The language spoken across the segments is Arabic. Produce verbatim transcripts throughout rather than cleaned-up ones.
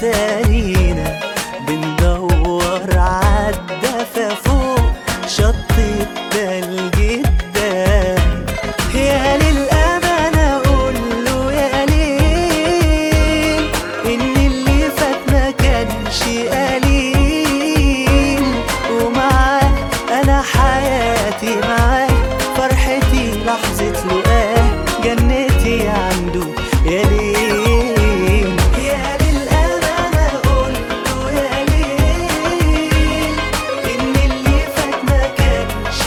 اتارينا بندور عالدفا فوق شط التلج الدافي. يا للأمانة أقوله يا ليل إن اللي فات ما كانش قليل، ومعاه أنا حياتي معاه فرحتي لحظة لقاه جنتي عنده يا ليل. يا للأمانة أقوله يا ليل إن اللي فات ما كانش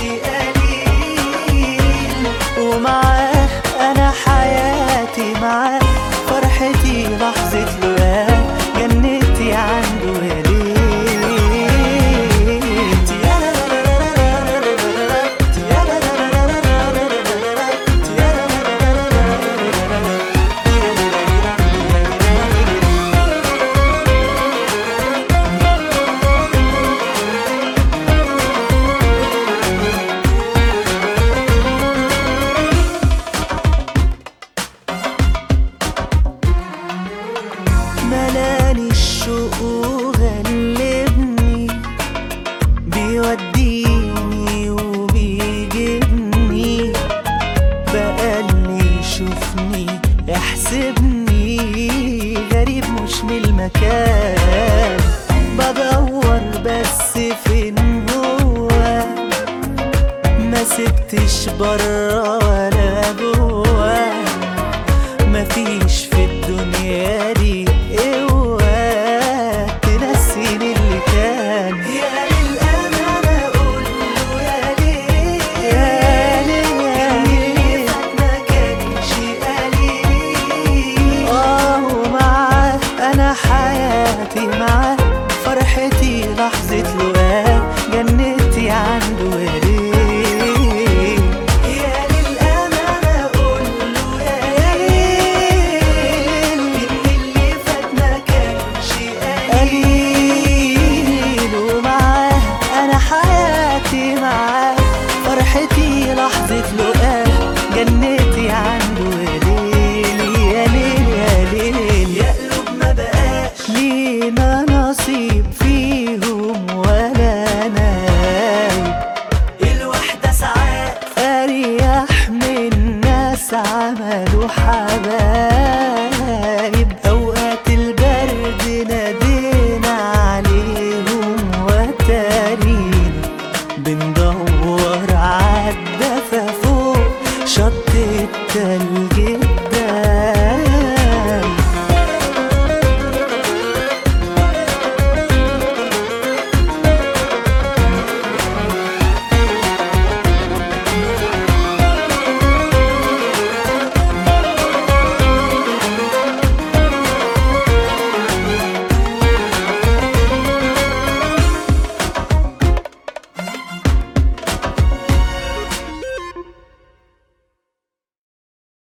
قليل، ومعاه أنا حياتي معاه فرحتي لحظة لقاه جنتي عنده يا ليل. ملاني الشوق وغلبني بيوديني وبيجيبني، بقالي يشوفني يحسبني غريب مش من المكان، بدور بس فين هو ما سبتش برا ولا جوا،